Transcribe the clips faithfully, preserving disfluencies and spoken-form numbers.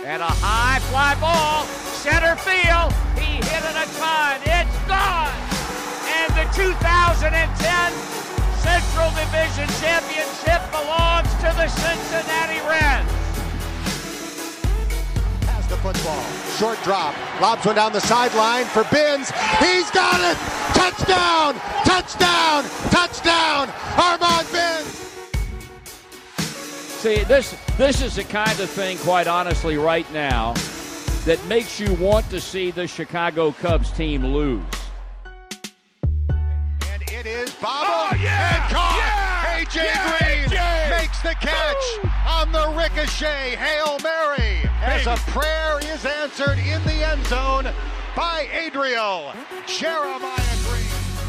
And a high fly ball, center field. He hit it a ton. It's gone. And the two thousand ten Central Division Championship belongs to the Cincinnati Reds. Has the football. Short drop. Lobs one down the sideline for Binns. He's got it. Touchdown. Touchdown. Touchdown. Armand Binns. See, this this is the kind of thing, quite honestly, right now, that makes you want to see the Chicago Cubs team lose. And it is bobbled oh, yeah, and caught. Yeah, A J yeah, Green A J. makes the catch Ooh. on the ricochet Hail Mary hey. as a prayer is answered in the end zone by Adriel Jeremiah Green.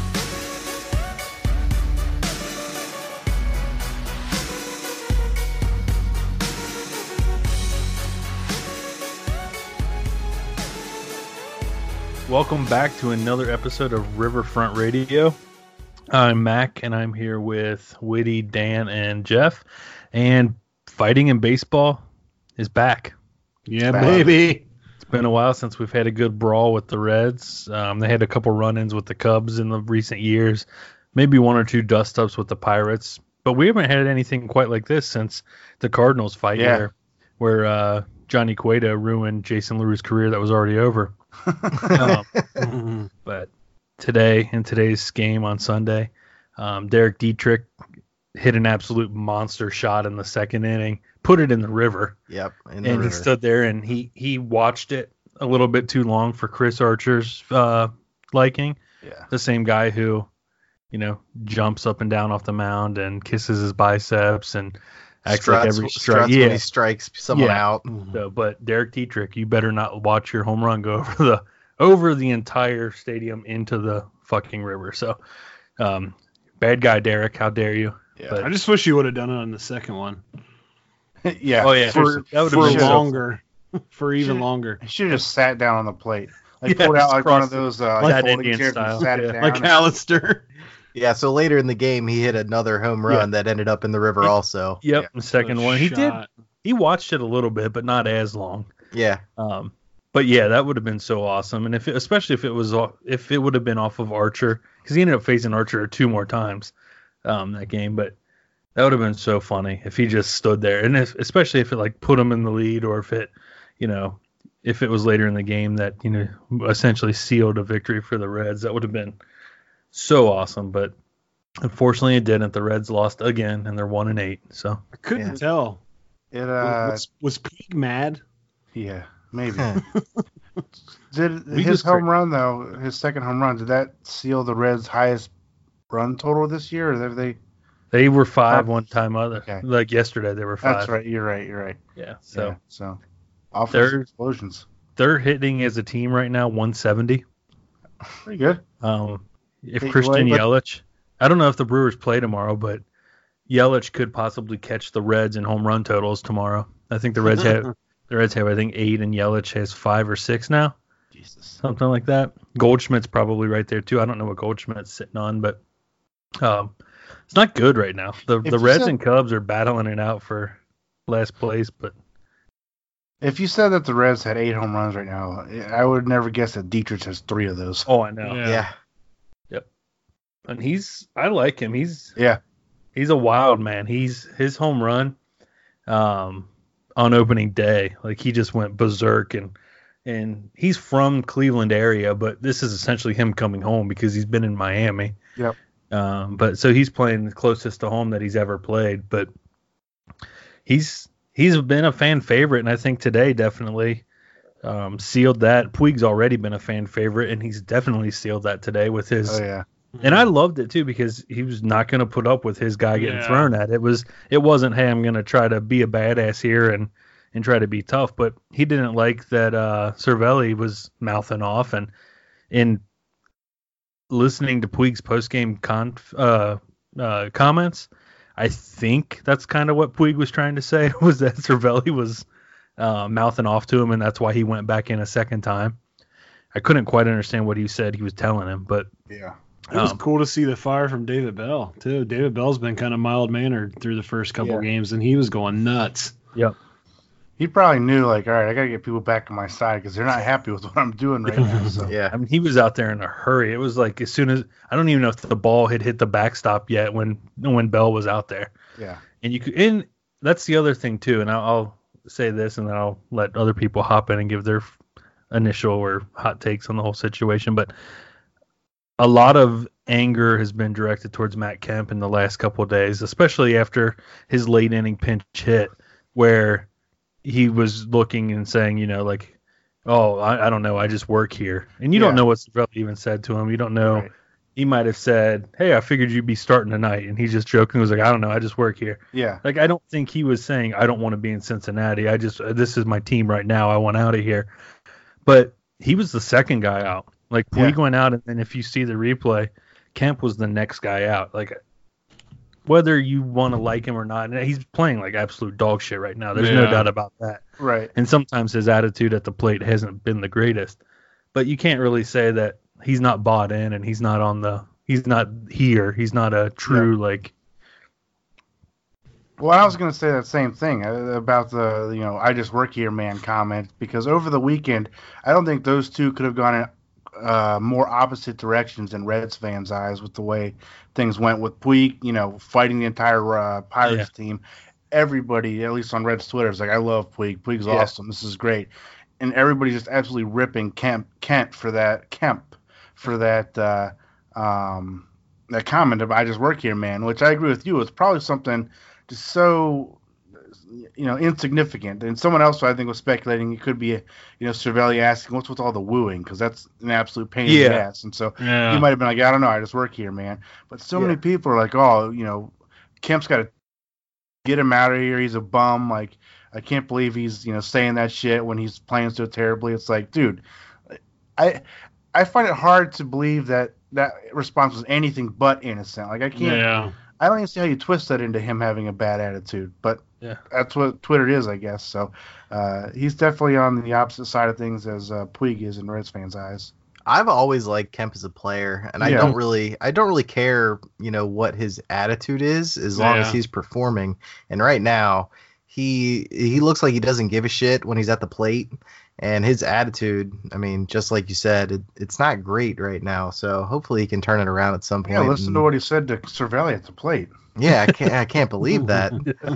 Welcome back to another episode of Riverfront Radio. I'm Mac, and I'm here with Witty, Dan, and Jeff. And fighting in baseball is back. Yeah, baby. It's been a while since we've had a good brawl with the Reds. Um, they had a couple run-ins with the Cubs in the recent years. Maybe one or two dust-ups with the Pirates. But we haven't had anything quite like this since the Cardinals fight yeah. here, where uh, Johnny Cueto ruined Jason LaRue's career that was already over. um, but today, in today's game on Sunday, um, Derek Dietrich hit an absolute monster shot in the second inning, put it in the river. Yep. In and the he river. stood there and he, he watched it a little bit too long for Chris Archer's uh, liking. Yeah. The same guy who, you know, jumps up and down off the mound and kisses his biceps and acts struts, like every strike. struts Yeah. when he strikes someone Yeah. out. So, but Derek Dietrich, you better not watch your home run go over the over the entire stadium into the fucking river. So, um, bad guy, Derek. How dare you? Yeah. But, I just wish you would have done it on the second one. yeah. Oh yeah. For, that would for have been longer. for even Should've- longer. He should have just sat down on the plate. Like Yeah, pulled out just like one of cross it. those uh, Like that folding Indian chairs style. and sat Yeah. it down. Like Alistair. Yeah, so later in the game, he hit another home run that ended up in the river also. Yep. Yeah. The second Good one, he did. shot. He watched it a little bit, but not as long. Yeah. Um, but yeah, that would have been so awesome, and if it, especially if it was off, if it would have been off of Archer, because he ended up facing Archer two more times, um, that game. But that would have been so funny if he just stood there, and if, especially if it like put him in the lead, or if it, you know, if it was later in the game that, you know, essentially sealed a victory for the Reds. That would have been so awesome. But unfortunately, it didn't. The Reds lost again, and they're one and eight. So I couldn't Yeah. tell. It uh was, was Puig mad? yeah, maybe. Did We his just home cra- run though, his second home run, did that seal the Reds' highest run total this year? Or have they they were five one time other Okay. like yesterday they were five. That's right, you're right, you're right. Yeah. So yeah, so offensive They're- explosions. they're hitting as a team right now one seventy. Pretty good. Um, if Hey, Christian well, but- Yelich, I don't know if the Brewers play tomorrow, but Yelich could possibly catch the Reds in home run totals tomorrow. I think the Reds have the Reds have I think eight, and Yelich has five or six now, Jesus. something like that. Goldschmidt's probably right there too. I don't know what Goldschmidt's sitting on, but um, it's not good right now. The If the you Reds said- and Cubs are battling it out for last place, but If you said that the Reds had eight home runs right now, I would never guess that Dietrich has three of those. oh, I know. Yeah. Yeah. And he's I like him. He's Yeah. he's a wild man. He's his home run um on opening day, like he just went berserk, and and he's from Cleveland area, but this is essentially him coming home because he's been in Miami. Yep. Um but so he's playing the closest to home that he's ever played, but he's he's been a fan favorite, and I think today definitely um sealed that. Puig's already been a fan favorite, and he's definitely sealed that today with his Oh yeah. and I loved it too because he was not going to put up with his guy getting Yeah. thrown at. It was it wasn't, hey, I'm going to try to be a badass here and and try to be tough, but he didn't like that uh, Cervelli was mouthing off, and in listening to Puig's post game con uh, uh, comments, I think that's kind of what Puig was trying to say was that Cervelli was uh, mouthing off to him, and that's why he went back in a second time. I couldn't quite understand what he said he was telling him, but Yeah. It was Um, cool to see the fire from David Bell, too. David Bell's been kind of mild-mannered through the first couple Yeah. games, and he was going nuts. Yep. He probably knew, like, all right, I got to get people back on my side because they're not happy with what I'm doing right now. So. Yeah. I mean, he was out there in a hurry. It was like as soon as I don't even know if the ball had hit the backstop yet when when Bell was out there. Yeah. And you could, and that's the other thing too. And I'll, I'll say this, and then I'll let other people hop in and give their initial or hot takes on the whole situation. But a lot of anger has been directed towards Matt Kemp in the last couple of days, especially after his late inning pinch hit, where he was looking and saying, you know, like, oh, I, I don't know, I just work here. And you Yeah. don't know what Cervelli even said to him. You don't know. Right. He might have said, hey, I figured you'd be starting tonight. And he's just joking. He was like, I don't know, I just work here. Yeah. Like, I don't think he was saying, I don't want to be in Cincinnati. I just, this is my team right now. I want out of here. But he was the second guy out. Like, Yeah. Puig went out, and then if you see the replay, Kemp was the next guy out. Like, whether you want to like him or not, and he's playing like absolute dog shit right now. There's no Yeah. doubt about that. Right. And sometimes his attitude at the plate hasn't been the greatest. But you can't really say that he's not bought in and he's not on the, he's not here. He's not a true, like, Well, I was going to say that same thing uh, about the, you know, I just work here man comment, because over the weekend, I don't think those two could have gone in uh, more opposite directions in Reds fans' eyes with the way things went with Puig, you know, fighting the entire uh, Pirates team. Everybody, at least on Reds Twitter, is like, I love Puig. Puig's Yeah. awesome. This is great. And everybody's just absolutely ripping Kemp, Kent for that, Kemp for that, uh, um, that comment about I just work here, man, which I agree with you. It's probably something just so, you know, insignificant. And someone else I think was speculating it could be, a, you know, Cervelli asking, what's with all the wooing? Because that's an absolute pain in Yeah. the ass. And so Yeah. he might have been like, I don't know, I just work here, man. But so many Yeah. people are like, oh, you know, Kemp's got to get him out of here. He's a bum. Like, I can't believe he's, you know, saying that shit when he's playing so terribly. It's like, dude, I I find it hard to believe that that response was anything but innocent. Like, I can't. Yeah. I don't even see how you twist that into him having a bad attitude, but Yeah. that's what Twitter is, I guess. So uh, he's definitely on the opposite side of things as uh, Puig is in Reds fans' eyes. I've always liked Kemp as a player, and I Yeah. don't really, I don't really care, you know, what his attitude is, as long as Yeah. he's performing. And right now, he he looks like he doesn't give a shit when he's at the plate, and his attitude, I mean, just like you said, it, it's not great right now. So hopefully he can turn it around at some point. Yeah, listen and- to what he said to Cervelli at the plate. yeah, I can't, I can't believe that.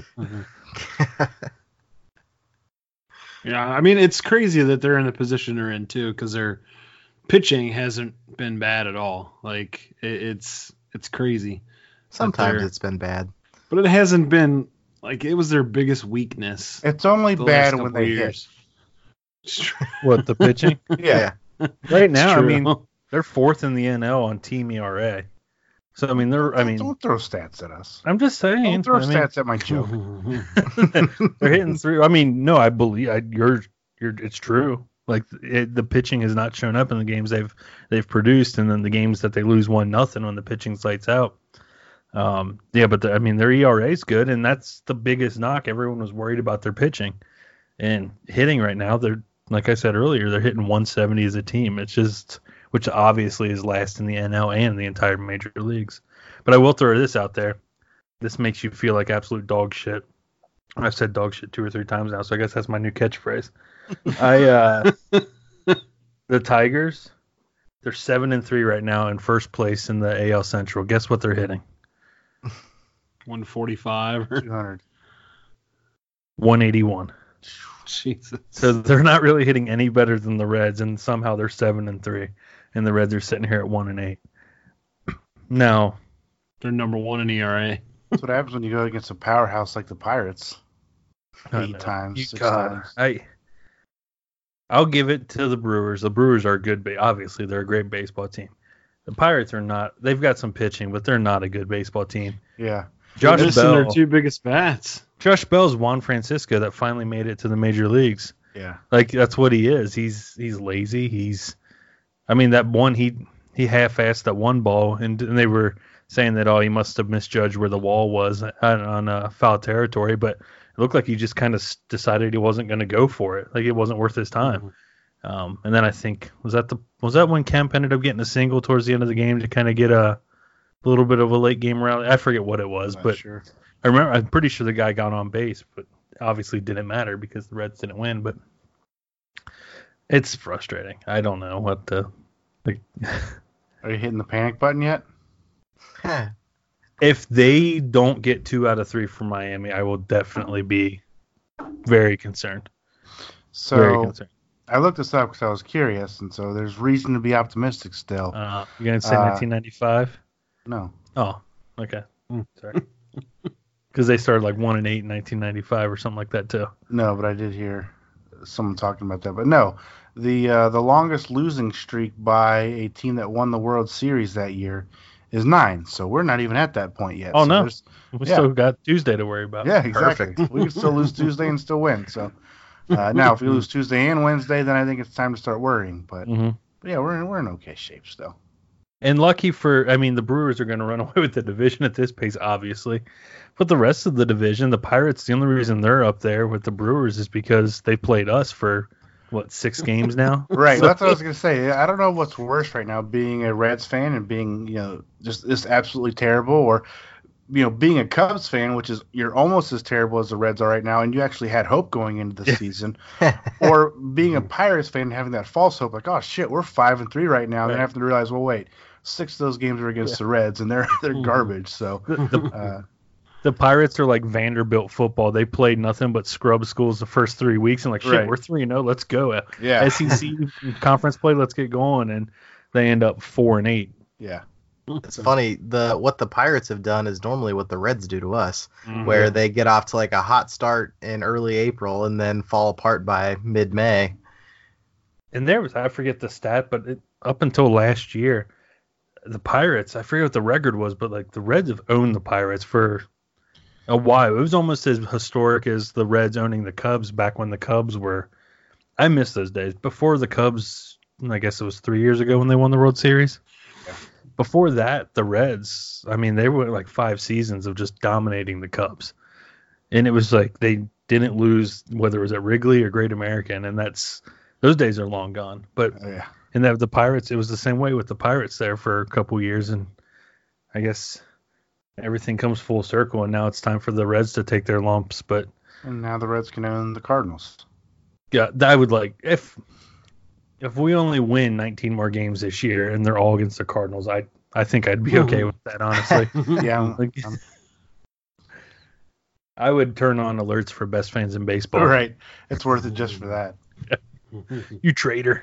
Yeah, I mean, it's crazy that they're in the position they're in, too, because their pitching hasn't been bad at all. Like, it, it's it's crazy. Sometimes they're- it's been bad. But it hasn't been, like, it was their biggest weakness. It's only the bad last when couple they years. It's true. what, the pitching? hit. Yeah. Right now, I True. mean, they're fourth in the N L on team E R A. So, I mean, they're, I mean, don't throw stats at us. I'm just saying. Don't throw I mean, stats at my joke. they're hitting through. I mean, no, I believe I, you're, you're, it's true. Like it, the pitching has not shown up in the games they've they've produced, and then the games that they lose one nothing when the pitching lights out. Um, yeah, but the, I mean, their E R A is good, and that's the biggest knock. Everyone was worried about their pitching, and hitting right now. They're like I said earlier, they're hitting one seventy as a team. It's just, which obviously is last in the N L and the entire major leagues. But I will throw this out there. This makes you feel like absolute dog shit. I've said dog shit two or three times now, so I guess that's my new catchphrase. I uh, the Tigers, they're seven and three right now in first place in the A L Central. Guess what they're hitting? one forty-five. two hundred. one eighty-one. Jesus. So they're not really hitting any better than the Reds, and somehow they're seven and three, and the Reds are sitting here at one and eight. Now, They're number one in E R A. That's what happens when you go against a powerhouse like the Pirates. I Eight know. times, You six God, times. I, I'll give it to the Brewers. The Brewers are good. Ba- obviously, they're a great baseball team. The Pirates are not. They've got some pitching, but they're not a good baseball team. Yeah. Josh They're missing Bell. their two biggest bats. Josh Bell's Juan Francisco that finally made it to the major leagues. Yeah. Like that's what he is. He's he's lazy. He's, I mean that one he he half-assed that one ball, and, and they were saying that oh he must have misjudged where the wall was on, on uh, foul territory, but it looked like he just kind of decided he wasn't going to go for it. Like it wasn't worth his time. Um, and then I think was that the was that when Kemp ended up getting a single towards the end of the game to kind of get a little bit of a late game rally. I forget what it was, Not but sure. I remember I'm pretty sure the guy got on base, but obviously didn't matter because the Reds didn't win, but it's frustrating. I don't know what the. Like, Are you hitting the panic button yet? if they don't get two out of three from Miami, I will definitely be very concerned. So very concerned. I looked this up because I was curious, and so there's reason to be optimistic still. Uh, you gonna say Uh, nineteen ninety-five? No. Oh, okay. Sorry. Because they started like one and eight in nineteen ninety-five or something like that too. No, but I did hear someone talking about that. But no, the uh, the longest losing streak by a team that won the World Series that year is nine. So we're not even at that point yet. Oh, so no. there's- We Yeah. still got Tuesday to worry about. Yeah, exactly. Perfect. We can still lose Tuesday and still win. So uh, now, if we lose Tuesday and Wednesday, then I think it's time to start worrying. But, hmm but yeah, we're in, we're in okay shape still. And lucky for, I mean, the Brewers are going to run away with the division at this pace, obviously. But the rest of the division, the Pirates, the only reason they're up there with the Brewers is because they played us for, what, six games now? Right, So- that's what I was gonna say. I don't know what's worse right now, being a Reds fan and being, you know, just this absolutely terrible, or you know, being a Cubs fan, which is you're almost as terrible as the Reds are right now, and you actually had hope going into the season, or being a Pirates fan and having that false hope, like, oh shit, we're five and three right now, and then Right. having to realize, well, wait, six of those games were against the Reds, and they're they're garbage. So, The, uh, the Pirates are like Vanderbilt football. They played nothing but scrub schools the first three weeks, and like, shit, Right. we're three and oh, let's go. yeah, S E C conference play, let's get going. And they end up four and eight. yeah, It's funny. The what the Pirates have done is normally what the Reds do to us, Mm-hmm. where they get off to like a hot start in early April and then fall apart by mid-May. And there was, I forget the stat, but it, up until last year, the Pirates, I forget what the record was, but like the Reds have owned the Pirates for a while. It was almost as historic as the Reds owning the Cubs back when the Cubs were. I miss those days. Before the Cubs, I guess it was three years ago when they won the World Series. Before that, the Reds, I mean, they were like five seasons of just dominating the Cubs. And it was like they didn't lose, whether it was at Wrigley or Great American, and that's those days are long gone. But oh, yeah. and that the Pirates, it was the same way with the Pirates there for a couple years, and I guess everything comes full circle, and now it's time for the Reds to take their lumps. But And now the Reds can own the Cardinals. yeah, I would like if if we only win nineteen more games this year and they're all against the Cardinals, I I think I'd be okay with that, honestly. Yeah, I'm- Like, I'm- I would turn on alerts for best fans in baseball. right. It's worth it just for that. You traitor.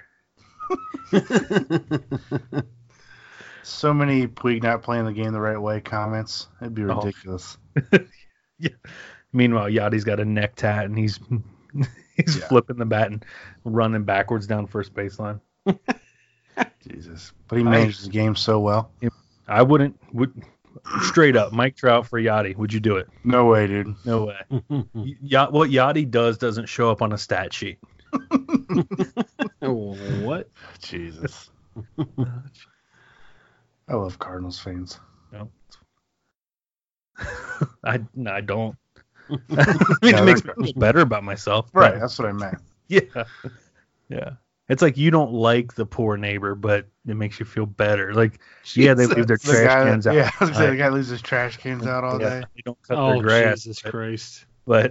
So many Puig not playing the game the right way comments. It'd be Oh. ridiculous. Meanwhile, Yachty's got a neck tat and he's he's Yeah. flipping the bat and running backwards down first baseline. Jesus. But he manages the game so well. I wouldn't would straight up Mike Trout for Yachty. Would you do it? No way, dude. No way. Y- what Yachty does doesn't show up on a stat sheet. What? Jesus. I love Cardinals fans. No. I no, I don't. I mean, No, it makes me they're- feel better about myself. but- Right, that's what I meant. Yeah. Yeah. It's like you don't like the poor neighbor, but it makes you feel better. Like, yeah, they leave their The trash guy, cans out. yeah, I was gonna say the Right. guy leaves his trash cans out all Yeah, day. they don't cut Oh, their grass. Jesus but- Christ. But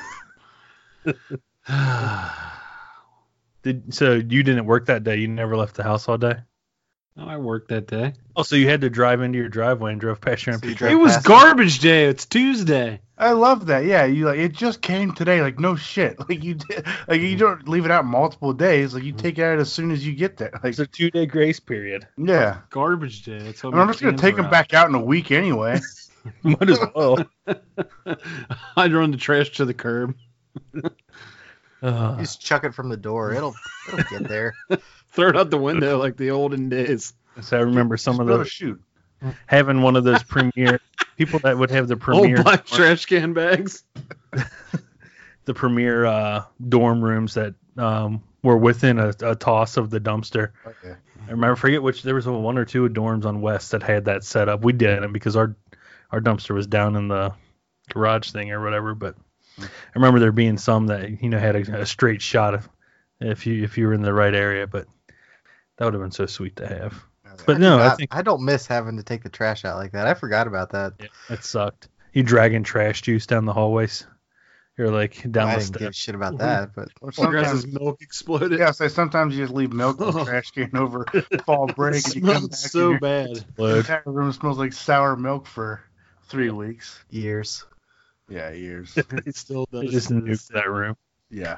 did so you didn't work that day? You never left the house all day? Oh, I worked that day. Oh, so you had to drive into your driveway and drove past your So empty you truck. drove It was past garbage day. It's Tuesday. I love that. Yeah, you like it just came today. Like no shit. Like you did. Like you don't leave it out multiple days. Like you take it out as soon as you get there. Like It's a two day grace period. yeah. Garbage day. That's what I mean, I'm just gonna take them back out in a week anyway. Might as well. I'd run the trash to the curb. Uh, Just chuck it from the door. It'll it'll get there. Throw it out the window like the olden days. so I remember some Just of go the to shoot. having one of those premier people that would have the Old premier black trash can bags. the premier uh, dorm rooms that um, were within a, a toss of the dumpster. Okay. I remember, forget which, there was a one or two dorms on West that had that set up. We didn't because our our dumpster was down in the garage thing or whatever. But I remember there being some that, you know, had a, a straight shot of if you if you were in the right area. But that would have been so sweet to have. But no, I I, think I don't miss having to take the trash out like that. I forgot about that. it sucked. You dragging trash juice down the hallways. or like down I the didn't give a steps. shit about that, but Or Progress's sometimes, milk exploded. yeah, so sometimes you just leave milk in the trash can over fall It break, and you come smelled back so and bad. your, the entire room smells like sour milk for three weeks. years. Yeah, years. It still They does. just to this nuked that room. Yeah.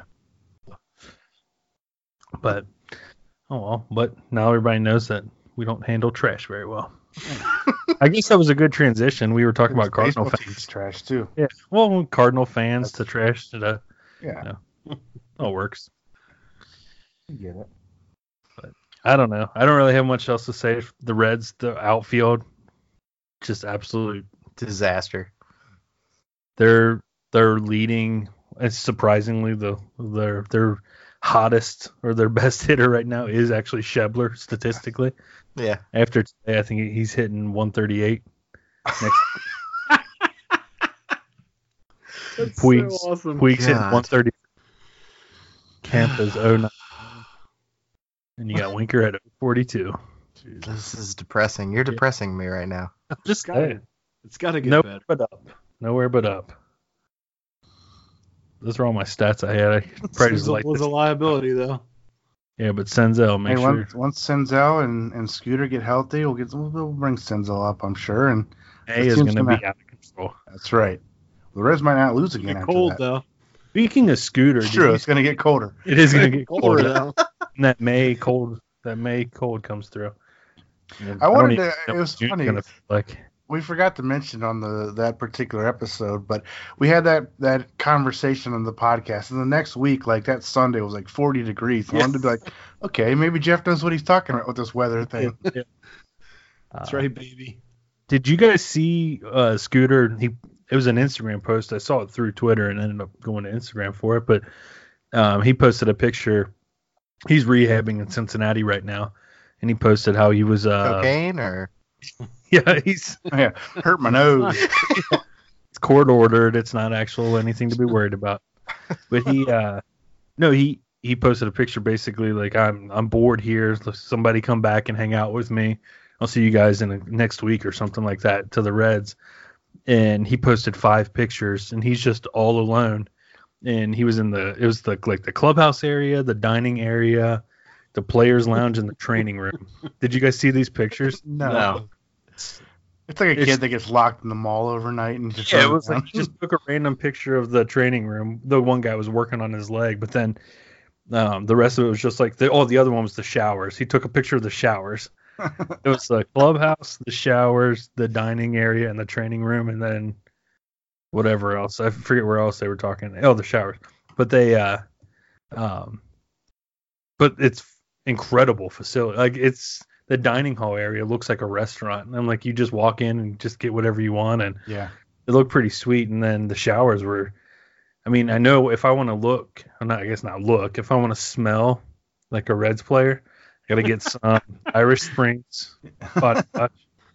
But oh well. But now everybody knows that we don't handle trash very well. I guess that was a good transition. We were talking about Cardinal Baseball fans. team's trash too. Yeah. Well, Cardinal fans to trash to the Yeah. all works. You get it. I don't know. I don't really have much else to say. The Reds, the outfield, just absolute. Disaster. They're they're leading. It's surprisingly the their their hottest or their best hitter right now is actually Schebler statistically. Yeah. After today, I think he's hitting one thirty-eight. Next, That's Puig's, so awesome. Puig's hitting God. one thirty. Campa's oh nine. And you got Winker at oh forty-two. This is depressing. You're depressing me right now. Just gotta- saying. It's got to get Nowhere better. but up. Nowhere but up. Those are all my stats I had. I probably just Senzel like was this. a liability though. Yeah, but Senzel, make Hey, sure. once, once Senzel and, and Scooter get healthy, we'll get we'll, we'll bring Senzel up, I'm sure. And A the is team's going to gonna- be out of control. that's right. The Reds might not lose It's again get after cold that. though. Speaking of Scooter, It's did true. you- It's going to get colder. it is going to get Colder colder. though. And that May cold, that May cold comes through. And I don't wanted even to- know it was what June's funny. gonna feel like. We forgot to mention on the that particular episode, but we had that that conversation on the podcast, and the next week, like that Sunday, was like forty degrees. I wanted to be like, okay, maybe Jeff knows what he's talking about with this weather thing. Yeah. That's Uh, right, baby. Did you guys see uh, Scooter? He it was an Instagram post. I saw it through Twitter and ended up going to Instagram for it. But um, he posted a picture. He's rehabbing in Cincinnati right now, and he posted how he was. Uh, Cocaine or Yeah, he's Yeah, hurt my nose. it's court ordered. It's not actual anything to be worried about. But he, uh, no, he he posted a picture basically like I'm I'm bored here. Somebody come back and hang out with me. I'll see you guys in a, next week or something like that to the Reds. And he posted five pictures, and he's just all alone. And he was in the it was the like the clubhouse area, the dining area, the players' lounge, and the training room. Did you guys see these pictures? No. No. It's like a It's- kid that gets locked in the mall overnight and just Yeah, it runs was like around. he just took a random picture of the training room. The one guy was working on his leg, but then um, the rest of it was just like the oh the other one was the showers. He took a picture of the showers. It was the clubhouse, the showers, the dining area, and the training room, and then whatever else. I forget where else they were talking. Oh, the showers. But they, uh, um, but it's incredible facility. Like it's the dining hall area looks like a restaurant. And I'm like, you just walk in and just get whatever you want, and Yeah. it looked pretty sweet. And then the showers were, I mean, I know if I want to look, I'm not, I guess not look, if I want to smell like a Reds player, I got to get some Irish Springs, body wash,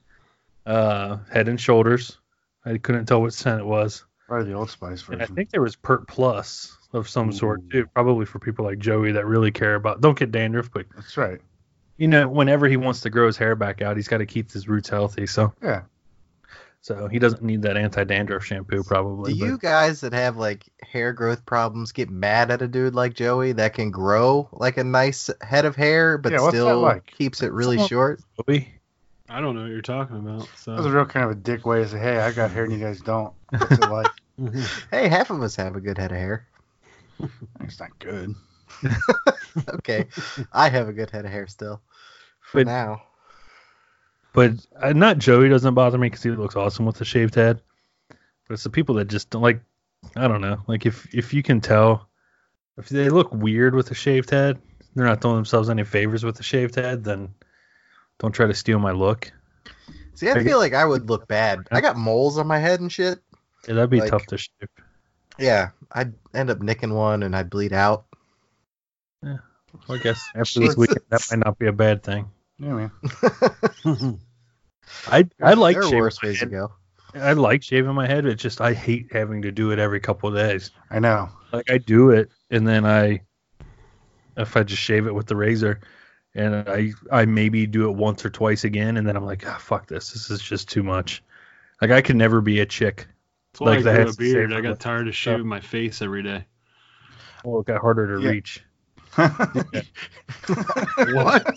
uh, Head and Shoulders. I couldn't tell what scent it was. Probably the Old Spice And version. I think there was Pert Plus of some sort too, probably for people like Joey that really care about, don't get dandruff, but That's right. you know, whenever he wants to grow his hair back out, he's got to keep his roots healthy. So, Yeah. so he doesn't need that anti-dandruff shampoo probably. do but- you guys that have like hair growth problems get mad at a dude like Joey that can grow like a nice head of hair but Yeah, what's that still like? keeps it really Someone- short? Joey? I don't know what you're talking about. So That was a real kind of a dick way to say, hey, I got hair and you guys don't. What's it like? Hey, half of us have a good head of hair. It's not good. Okay, I have a good head of hair still. For But- now. But uh, not Joey doesn't bother me because he looks awesome with a shaved head. But it's the people that just don't like. I don't know. Like if if you can tell, if they look weird with a shaved head, they're not doing themselves any favors with a shaved head. Then don't try to steal my look. See, I feel like I would look bad. I got moles on my head and shit. Yeah, that'd be Like- tough to shave. Yeah, I'd end up nicking one and I'd bleed out. Well, I guess after this weekend, that might not be a bad thing. Yeah, man. I I like there are shaving worse my ways to head. go. I like shaving my head. It's just I hate having to do it every couple of days. I know. Like I do it, and then I, if I just shave it with the razor, and I I maybe do it once or twice again, and then I'm like, ah, fuck this. This is just too much. Like I could never be a chick. That's why Like I the grew a Hesse beard. I Saber got with tired of stuff. shaving my face every day. Well, it got harder to Yeah. reach. What?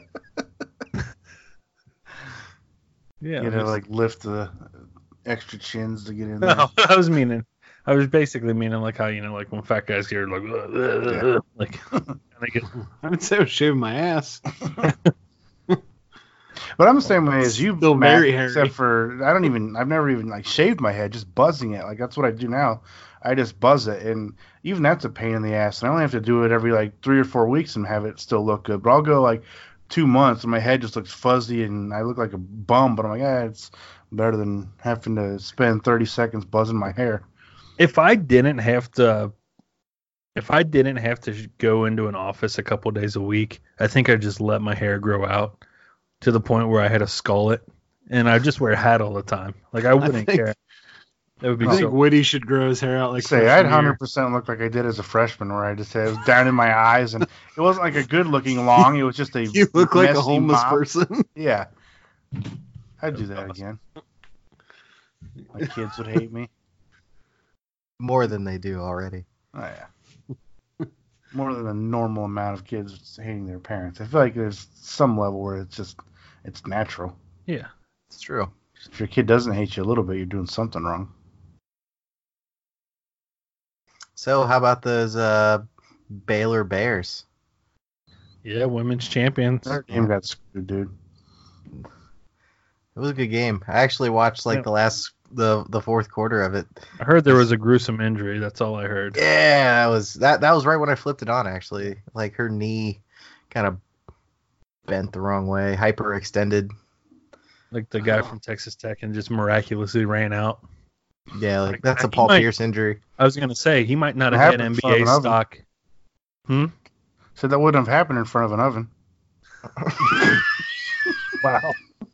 Yeah. You I'm gotta just- like lift the extra chins to get in there. No, I was meaning, I was basically meaning like how, you know, like when fat guys get like, "Ugh, ugh, Yeah. ugh," like, and they get, I would say I was shaving my ass. But I'm the same way as you, Still Matt, very hairy. except for I don't even I've never even like shaved my head, just buzzing it. Like that's what I do now. I just buzz it, and even that's a pain in the ass. And I only have to do it every like three or four weeks and have it still look good. But I'll go like two months and my head just looks fuzzy and I look like a bum. But I'm like, yeah, it's better than having to spend thirty seconds buzzing my hair. if I didn't have to, if I didn't have to go into an office a couple days a week, I think I'd just let my hair grow out to the point where I had to skull it, and I just wear a hat all the time. Like I wouldn't think- care. That would be I think so. Woody should grow his hair out like Say freshman I'd year. hundred percent look like I did as a freshman, where I just had it was down in my eyes, and it wasn't like a good looking long. It was just a You look like a messy homeless mop. person. Yeah, I'd do that again. My kids would hate me. More than they do already. Oh yeah, more than a normal amount of kids hating their parents. I feel like there's some level where it's just it's natural. Yeah. It's true. If your kid doesn't hate you a little bit, you're doing something wrong. So how about those uh, Baylor Bears? Yeah, women's champions. That game got screwed, dude. It was a good game. I actually watched like Yeah. the last the the fourth quarter of it. I heard there was a gruesome injury. That's all I heard. Yeah, that was that that was right when I flipped it on actually. Like her knee kind of bent the wrong way, hyperextended. Like the guy from Texas Tech and just miraculously ran out. Yeah, like Like, that's a he Paul might- Pierce injury. I was gonna say he might not It have had happened N B in front A of an oven. stock. Hmm. So that wouldn't have happened in front of an oven. Wow.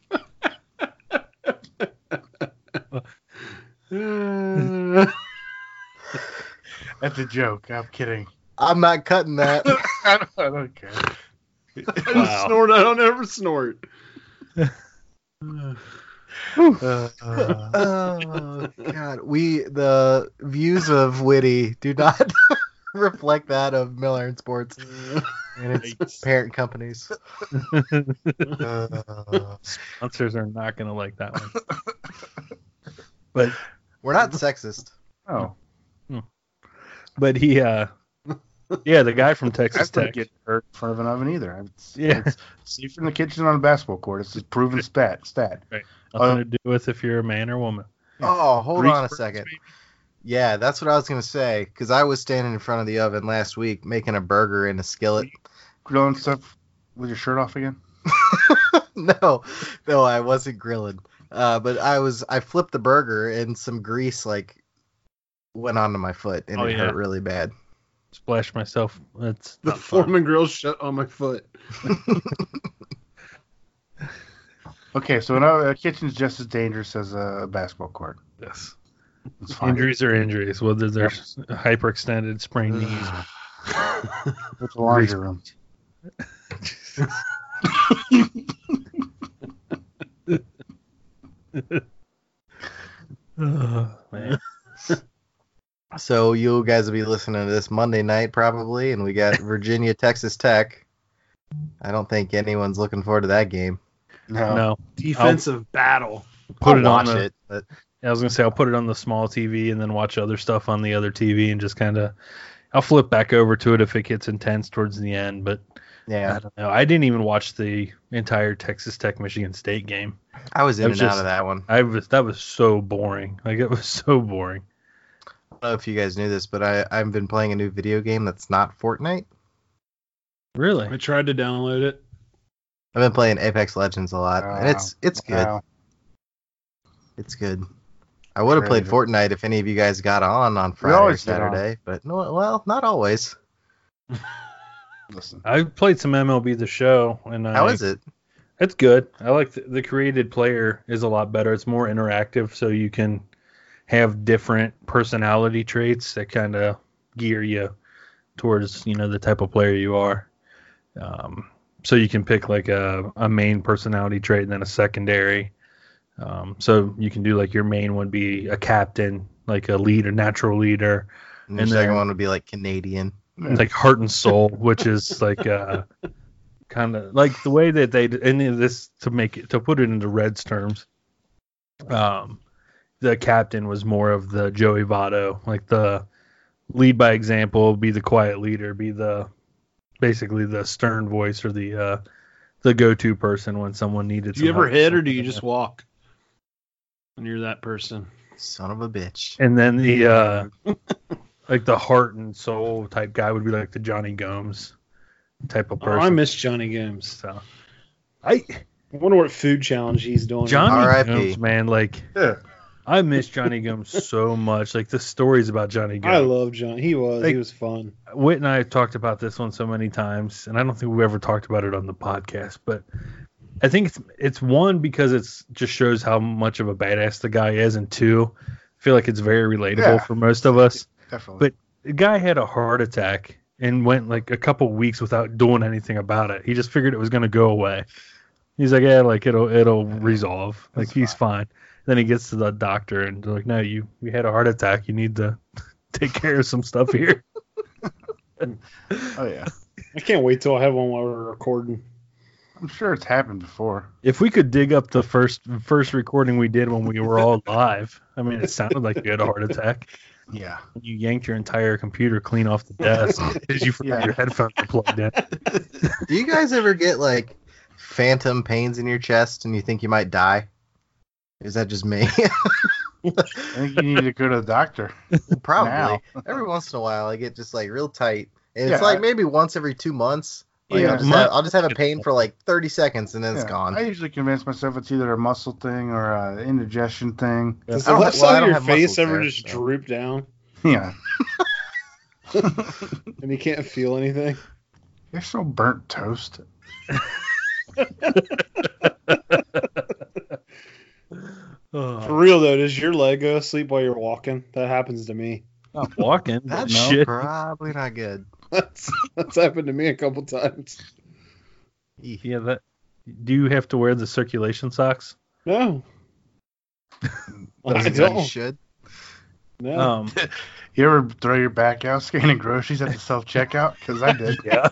Uh, That's a joke. I'm kidding. I'm not cutting that. I don't, I don't care. I just Wow. snort. I don't ever snort. Uh, Oh God, we the views of Witty do not reflect that of Miller and Sports and its parent companies. Uh, Sponsors are not gonna like that one. But we're not sexist. oh, but he uh yeah, the guy from I Texas don't Tech. get hurt in front of an oven either. It's, Yeah. it's safer in the kitchen on a basketball court. It's a proven stat. Stat. Nothing to do with if you're a man or woman. Oh, hold Grease on a burns, second. baby. Yeah, that's what I was gonna say. Because I was standing in front of the oven last week making a burger in a skillet. Grilling stuff with your shirt off again. no, no, I wasn't grilling. Uh, but I was. I flipped the burger and some grease like went onto my foot and Oh, it yeah. hurt really bad. Splash myself. That's The not fun. Foreman grill shut on my foot. Okay, so no, a kitchen's just as dangerous as a basketball court. Yes. It's fine. Injuries are injuries, whether they're hyperextended, sprained knees. It's a laundry room. Oh, man. So you guys will be listening to this Monday night probably, and we got Virginia Texas Tech. I don't think anyone's looking forward to that game. No. No. Defensive battle. Put I'll it on watch the, it, but I was gonna say I'll put it on the small T V and then watch other stuff on the other T V and just kind of I'll flip back over to it if it gets intense towards the end. But I yeah, don't know. I didn't even watch the entire Texas Tech Michigan State game. I was in That and was out just- of that one. I was that was so boring. Like it was so boring. I don't know if you guys knew this, but I I've been playing a new video game that's not Fortnite. Really? I tried to download it. I've been playing Apex Legends a lot, and it's it's good. Wow. It's good. I would have played Great. Fortnite if any of you guys got on on Friday or always get on. Saturday, but no, well, not always. Listen. I played some M L B The Show, and I, How is it? It's good. I like the, the created player is a lot better. It's more interactive, so you can have different personality traits that kind of gear you towards you know the type of player you are. Um, so you can pick like a, a main personality trait and then a secondary. Um, so you can do like your main would be a captain, like a leader, natural leader. And the And second then- one would be like Canadian. like Heart and Soul, which is like uh kind of like the way that they and this to make it to put it into Reds terms. Um, the captain was more of the Joey Votto, like the lead by example, be the quiet leader, be the basically the stern voice or the uh the go-to person when someone needed. Do you some ever help. hit or do you just walk? When you're that person. Son of a bitch. And then the uh like the heart and soul type guy would be like the Johnny Gomes type of Oh, person. I miss Johnny Gomes. So I I wonder what food challenge he's doing. Johnny R I P Gomes, man, like Yeah. I miss Johnny Gomes so much. Like the stories about Johnny I Gomes. love John. He was. Like- he was fun. Whit and I have talked about this one so many times, and I don't think we ever talked about it on the podcast. But I think it's it's one because it's just shows how much of a badass the guy is, and two, I feel like it's very relatable Yeah. for most of us. Definitely. But the guy had a heart attack and went like a couple weeks without doing anything about it. He just figured it was going to go away. He's like, yeah, like it'll it'll resolve. Like That's he's fine. Then he gets to the doctor and they're like, no, you you had a heart attack. You need to take care of some stuff here. Oh yeah. I can't wait till I have one while we're recording. I'm sure it's happened before. If we could dig up the first first recording we did when we were all live, I mean, it sounded like you had a heart attack. Yeah. You yanked your entire computer clean off the desk because you forgot Yeah. your headphones were plugged in. Do you guys ever get like phantom pains in your chest and you think you might die? Is that just me? I think you need to go to the doctor. Probably. Now. Every once in a while, I get just like real tight, and it's Yeah, like I- maybe once every two months. Like, Yeah, I'll, just my- have, I'll just have a pain for like thirty seconds, and then it's Yeah. gone. I usually convince myself it's either a muscle thing or an indigestion thing. Does I the don't left have- well, I side don't of your have face muscles ever there, just so. droop down Yeah. and you can't feel anything? You're so burnt toast. Oh, For real though, does your leg go asleep while you're walking? That happens to me. not walking. but That's shit. probably not good. That's that's happened to me a couple times. Eek. Yeah, that. Do you have to wear the circulation socks? No. I You don't. should. No. Um, You ever throw your back out scanning groceries at the self checkout? Because I did. yeah.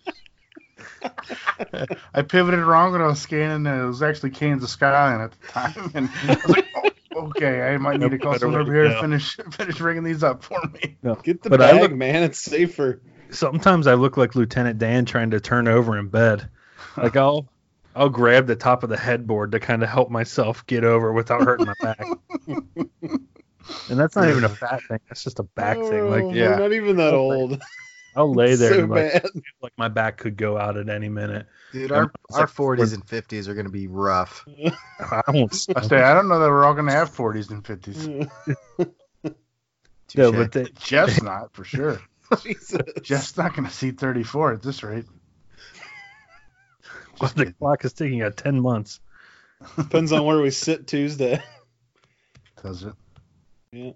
I pivoted wrong when I was scanning, and it was actually Kansas Skyline at the time. And I was like, oh, okay, I might need to call Better someone way over to here go. to finish finish ringing these up for me. No. Get the But I bag, look- man. It's safer. Sometimes I look like Lieutenant Dan trying to turn over in bed. Like I'll I'll grab the top of the headboard to kind of help myself get over without hurting my back. And that's not even a fat thing. That's just a back thing. Oh, Like we're yeah. not even that Oh, old. I'll lay there So and like, bad. like my back could go out at any minute. Dude, Yeah, our it's our like- forties and fifties are gonna be rough. I won't. I say, I don't know that we're all going to have forties and fifties. No, Touche. but they, Jeff's not, for sure. Jesus. Jeff's not going to see thirty-four at this rate. well, the clock is ticking at ten months. Depends on where we sit Tuesday. Does it? Yeah.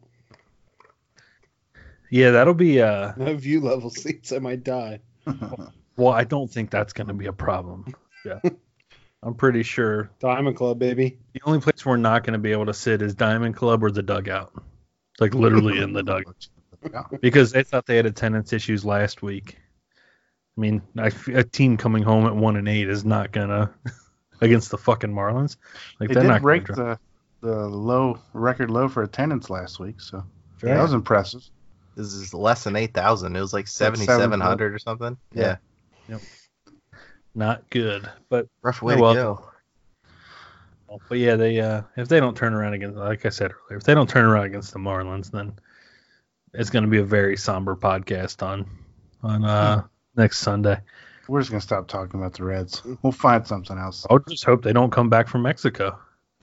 Yeah, that'll be. Uh, No view level seats. I might die. well, I don't think that's going to be a problem. Yeah, I'm pretty sure Diamond Club, baby. the only place we're not going to be able to sit is Diamond Club or the dugout. Like literally in the dugout. Yeah. Because they thought they had attendance issues last week. I mean, I f a team coming home at one and eight is not gonna against the fucking Marlins. Like They they're did not break gonna the, the low record low for attendance last week, so try- that was impressive. This is less than eight thousand. It was like seven seventy-seven hundred or something. Yeah. Yeah. not good. But Rough way Oh, to well. go. but yeah, they uh if they don't turn around against, like I said earlier, if they don't turn around against the Marlins, then it's going to be a very somber podcast on on uh next Sunday. We're just gonna stop talking about the Reds. We'll find something else. I'll just hope they don't come back from Mexico.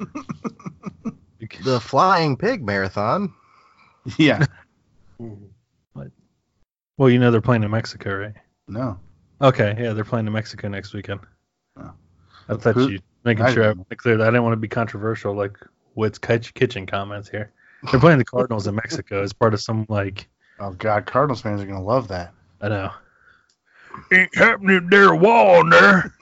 The Flying Pig Marathon. Yeah. Well, you know they're playing in Mexico, right? No. Okay, yeah, they're playing in Mexico next weekend. Oh. I thought Who- you making I sure I didn't. made it clear that I didn't want to be controversial like Witt's Kitch- kitchen comments here. They're playing the Cardinals in Mexico as part of some like Oh God, Cardinals fans are gonna love that. I know. Ain't happening there a wall on there.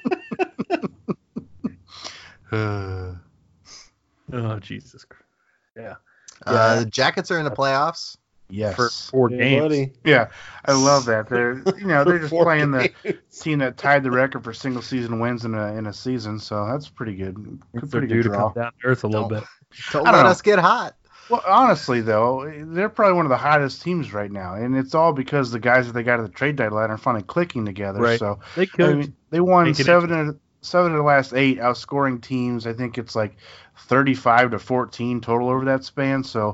Uh, Oh Jesus Christ. Yeah. Uh, Yeah. the Jackets are in the playoffs. Yes. For four Yeah, games. buddy. Yeah, I love that. They're you know they're just Four playing the games. team that tied the record for single season wins in a in a season, so that's pretty good. They're Pretty due good to draw. come down to earth a little Don't- bit. Don't I don't let know. us get hot. Well, honestly though, they're probably one of the hottest teams right now, and it's all because the guys that they got at the trade deadline are finally clicking together. Right. So They I could. mean, they won make it seven of, seven of the last eight, outscoring teams. I think it's like thirty-five to fourteen total over that span. So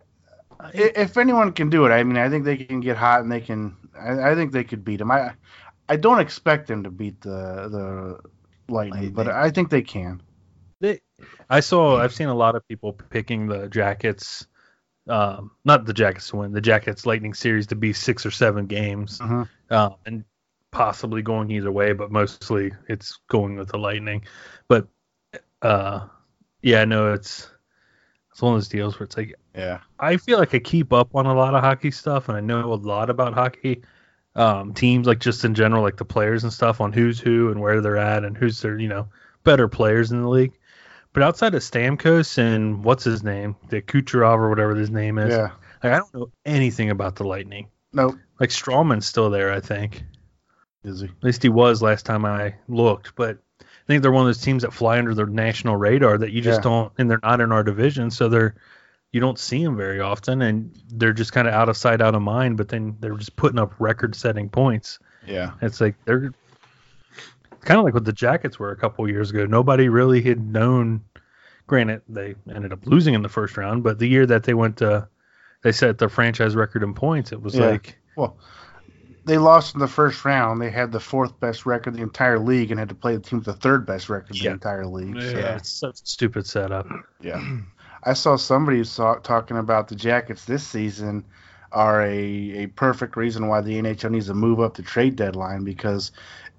i- if anyone can do it, I mean, I think they can get hot and they can. I, I think they could beat them. I I don't expect them to beat the the Lightning, but Lightning. I think they can. They, I saw. I've seen a lot of people picking the Jackets, um, not the Jackets to win, the Jackets Lightning series to be six or seven games, Mhm. um, and possibly going either way, but mostly it's going with the Lightning. But uh, yeah, no, it's it's one of those deals where it's like Yeah. I feel like I keep up on a lot of hockey stuff, and I know a lot about hockey um, teams, like just in general, like the players and stuff on who's who and where they're at and who's their, you know, better players in the league. But outside of Stamkos and what's his name, the Kucherov or whatever his name is, Yeah. like, I don't know anything about the Lightning. Nope. Like Strawman's still there, I think. Is he? At least he was last time I looked. But I think they're one of those teams that fly under the national radar that you just Yeah. don't, and they're not in our division, so they're you don't see them very often, and they're just kind of out of sight, out of mind. But then they're just putting up record-setting points. Yeah. It's like they're kind of like what the Jackets were a couple of years ago. Nobody really had known. Granted, they ended up losing in the first round, but the year that they went to, they set their franchise record in points. It was Yeah. like, Well, they lost in the first round. They had the fourth best record in the entire league and had to play the team with the third best record in Yeah. the entire league. So, yeah, it's such a stupid setup. yeah. I saw somebody saw, talking about the Jackets this season are a, a perfect reason why the N H L needs to move up the trade deadline, because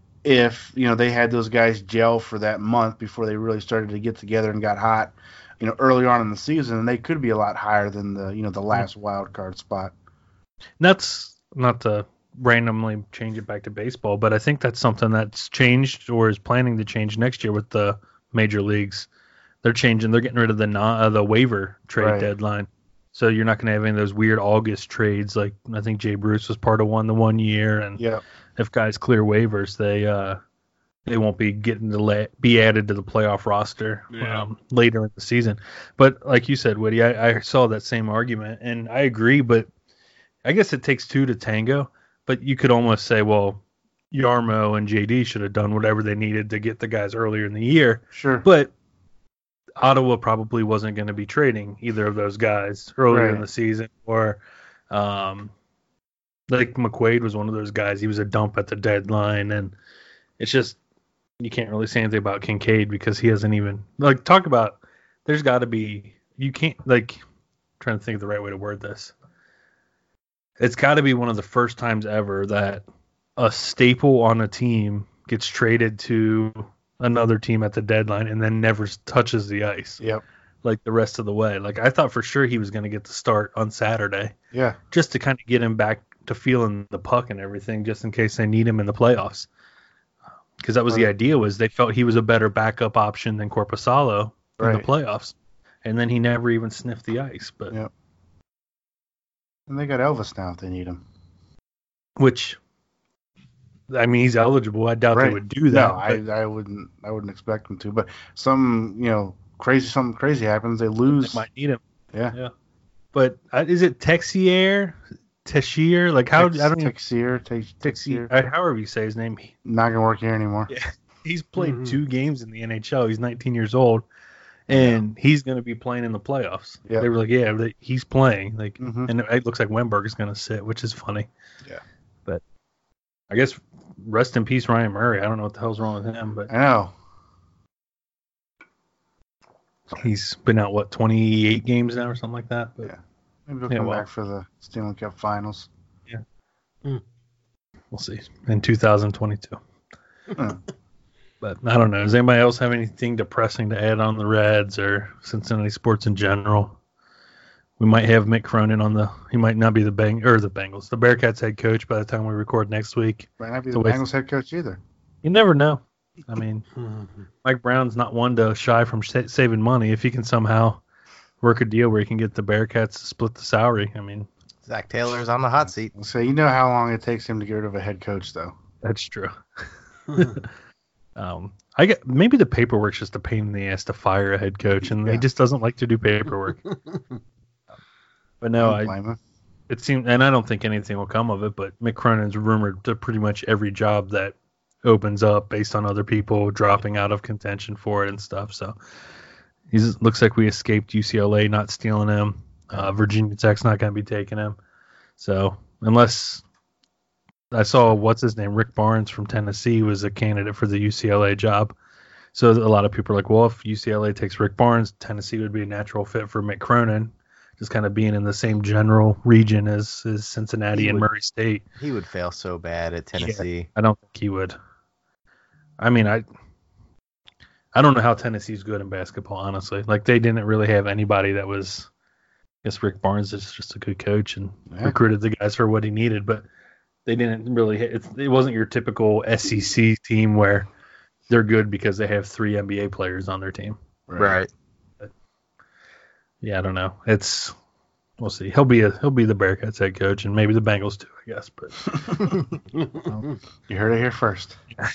if you know they had those guys gel for that month before they really started to get together and got hot, you know, early on in the season, they could be a lot higher than the you know the last wild card spot. That's not to randomly change it back to baseball, but I think that's something that's changed or is planning to change next year with the major leagues. They're changing. They're getting rid of the non, uh, the waiver trade Right. deadline, so you're not going to have any of those weird August trades. Like I think Jay Bruce was part of one the one year, and Yeah. if guys clear waivers, they uh they won't be getting to la- be added to the playoff roster Yeah. um, later in the season. But like you said, Woody, I, I saw that same argument, and I agree. But I guess it takes two to tango. But you could almost say, well, Yarmo and J D should have done whatever they needed to get the guys earlier in the year. Sure. But Ottawa probably wasn't going to be trading either of those guys earlier in Right. the season, or um, like McQuaid was one of those guys. He was a dump at the deadline, and it's just you can't really say anything about Kincaid because he hasn't even like talk about. There's got to be you can't like I'm trying to think of the right way to word this. It's got to be one of the first times ever that a staple on a team gets traded to another team at the deadline and then never touches the ice Yep. like the rest of the way. Like I thought for sure he was going to get the start on Saturday Yeah. just to kind of get him back to feeling the puck and everything, just in case they need him in the playoffs. Because that was the Right. idea, was they felt he was a better backup option than Korpisalo in the Right. playoffs. And then he never even sniffed the ice. But Yeah. And they got Elvis now if they need him. which, I mean, he's eligible. I doubt they Right. would do that. No, I, but I wouldn't. I wouldn't expect them to. But some, you know, crazy something crazy happens. They lose. they might need him. Yeah. Yeah. But uh, is it Texier? Texier? Like how? Tex- I don't even. Texier, Tex- Texier. Texier. uh, However you say his name. He- Not gonna work here anymore. Yeah. He's played Mhm. two games in the N H L. He's nineteen years old, and he's going to be playing in the playoffs. Yeah. They were like, yeah, they, he's playing. Like, Mhm. and it looks like Wenberg is going to sit, which is funny. Yeah. But I guess rest in peace, Ryan Murray. I don't know what the hell's wrong with him, but I know. he's been out what twenty-eight games now or something like that. But Yeah. Maybe they'll Yeah, come well. back for the Stanley Cup Finals. we'll see in two thousand twenty-two. Huh. But I don't know. Does anybody else have anything depressing to add on the Reds or Cincinnati sports in general? We might have Mick Cronin on the. He might not be the Bang or the Bengals, the Bearcats head coach by the time we record next week. Might not be So the wait- Bengals head coach either. You never know. I mean, Mike Brown's not one to shy from sa- saving money if he can somehow work a deal where you can get the Bearcats to split the salary. I mean, Zach Taylor's on the hot seat. So you know how long it takes him to get rid of a head coach, though. that's true. um, I get maybe the paperwork's just a pain in the ass to fire a head coach, and Yeah. he just doesn't like to do paperwork. But no, I I. don't blame him. It seems, and I don't think anything will come of it, but Mick Cronin's rumored to pretty much every job that opens up based on other people dropping out of contention for it and stuff. So he looks like we escaped U C L A not stealing him. Uh, Virginia Tech's not going to be taking him. So unless I saw what's his name, Rick Barnes from Tennessee was a candidate for the U C L A job. So a lot of people are like, well, if U C L A takes Rick Barnes, Tennessee would be a natural fit for Mick Cronin. Just kind of being in the same general region as, as Cincinnati He and would- Murray State. He would fail so bad at Tennessee. I don't think he would. I mean, I I don't know how Tennessee's good in basketball, honestly. Like, they didn't really have anybody that was, I guess Rick Barnes is just a good coach and Yeah. recruited the guys for what he needed, but they didn't really hit, it's, it wasn't your typical S E C team where they're good because they have three N B A players on their team. Right. Yeah, I don't know. It's we'll see. He'll be a he'll be the Bearcats head coach, and maybe the Bengals too, I guess. But You heard it here first.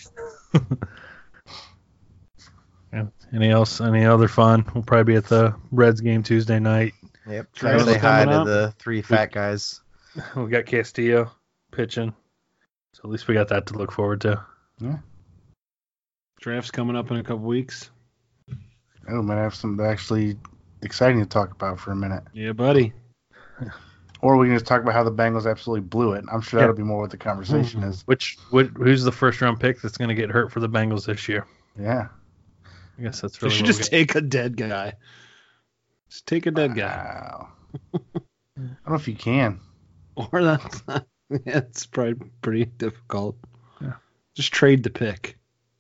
yeah. Any else? Any other fun? We'll probably be at the Reds game Tuesday night. Yep. Try Travis to say hi coming to up. the three fat guys. We got Castillo pitching, so at least we got that to look forward to. Draft's coming up in a couple weeks. Oh, might have something actually exciting to talk about for a minute. Yeah, buddy. Or we can just talk about how the Bengals absolutely blew it. I'm sure Yeah. that'll be more what the conversation is. Which what, who's the first round pick that's going to get hurt for the Bengals this year? Yeah. I guess that's You really should what just we take a dead guy. Just take a dead guy. Wow. I don't know if you can. Or that's not, yeah, it's probably pretty difficult. Yeah. Just trade the pick.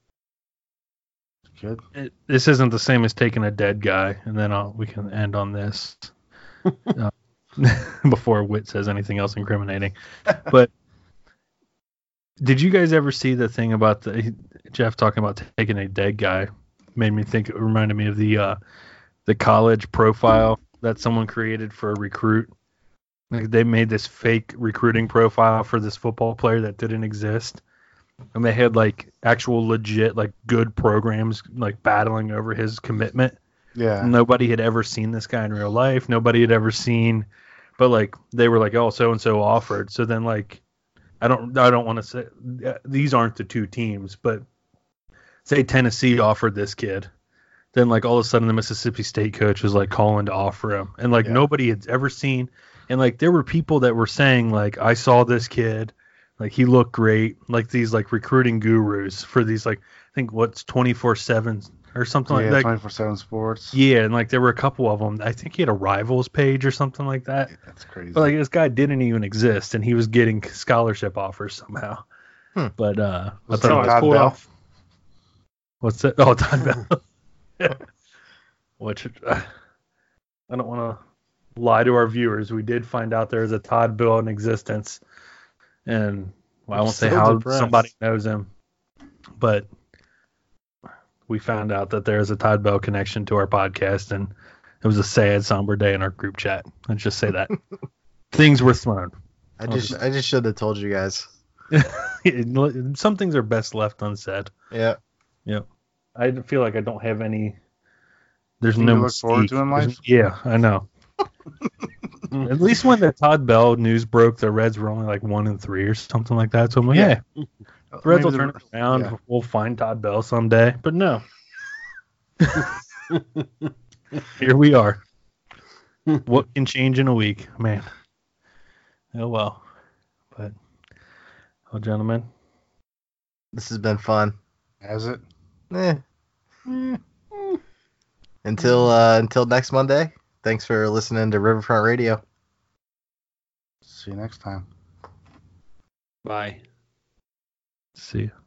Good. got. It, this isn't the same as taking a dead guy, and then I'll, we can end on this. uh, before Whit says anything else incriminating. But did you guys ever see the thing about the Jeff talking about taking a dead guy? Made me think. It reminded me of the uh, the college profile that someone created for a recruit. Like, they made this fake recruiting profile for this football player that didn't exist, and they had like actual legit like good programs like battling over his commitment. Yeah. Nobody had ever seen this guy in real life. Nobody had ever seen, but like they were like, oh, so and so offered. So then like, I don't, I don't want to say uh, these aren't the two teams, but say Tennessee offered this kid, then like all of a sudden the Mississippi State coach was like calling to offer him, and like Yeah. nobody had ever seen, and like there were people that were saying like, I saw this kid, like he looked great, like these like recruiting gurus for these like I think what's twenty-four seven or something Yeah, like that. twenty-four seven Sports. Yeah, and like there were a couple of them. I think he had a Rivals page or something like that. That's crazy. But like this guy didn't even exist, and he was getting scholarship offers somehow. Hmm. But uh, I Was thought that it was Todd cool. Bell? What's that? Oh, Todd Bell. Which uh, I don't want to lie to our viewers. We did find out there is a Todd Bell in existence, and well, I I'm won't say so how depressed. somebody knows him, but we found out that there is a Todd Bell connection to our podcast, and it was a sad, somber day in our group chat. Let's just say that things were thrown. I just I just should have told you guys. Some things are best left unsaid. Yeah. I feel like I don't have any. There's Anything no to look forward to in mystique. life? Yeah, I know. At least when the Todd Bell news broke, the Reds were only like one and three or something like that. So I'm like, Yeah. yeah, the Reds will Maybe turn the- it around. yeah. We'll find Todd Bell someday. But no. Here we are. What can change in a week, man? Oh well. But, well, gentlemen, This has been fun. Has it? Eh. Until uh, until next Monday. Thanks for listening to Riverfront Radio. See you next time. Bye. see you.